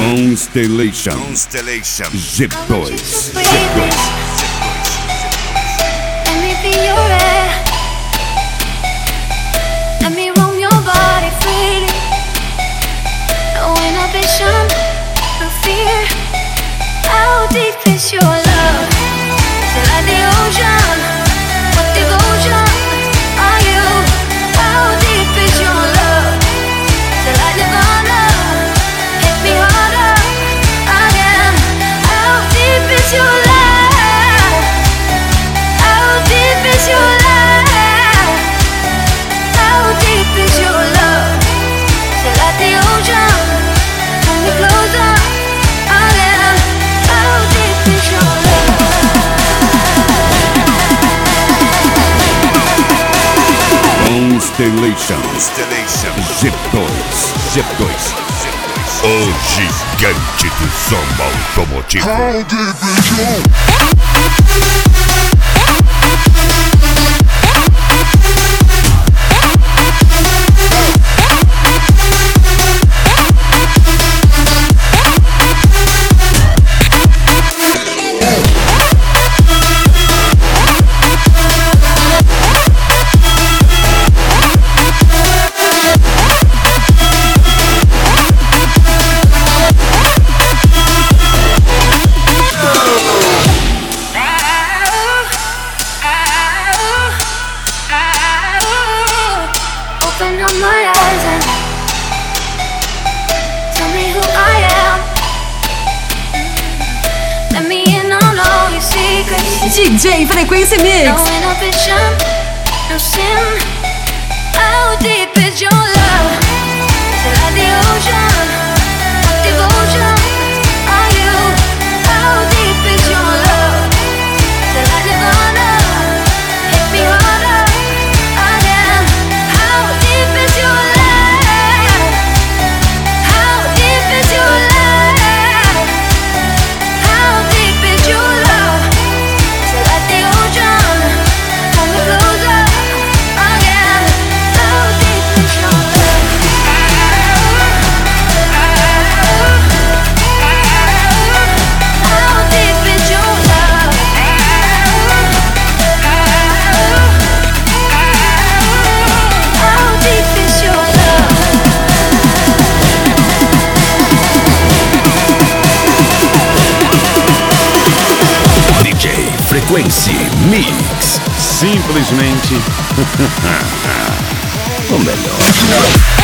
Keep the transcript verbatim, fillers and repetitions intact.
Constellation. Constellation. G dois. Let me be your air. Let me roam your body freely. No inhibition, no fear. How deep is your love? Till like the ocean, what devotion are you? How deep is your love? Till like Nirvana, hit me harder again. How deep is your love? How deep is your love? How deep is your love? Till like the ocean, pull me closer again. How deep is your love? Constellation. Constellation. G dois. G dois. O gigante do samba automotivo. How deep is your Open up my eyes and tell me who I am. Let me in on all your secrets. D J Frequência Mix. No inhibition, no sin. How deep is your love? Till like the ocean, what devotion are you? How deep is your love? Till like Nirvana, hit me harder again. How deep is your love? How deep is your love? How deep is your love? Till like the ocean, pull me closer again. How deep is your love? How deep is your love? How deep is your love? D J Frequência Mix. Simplesmente O melhor.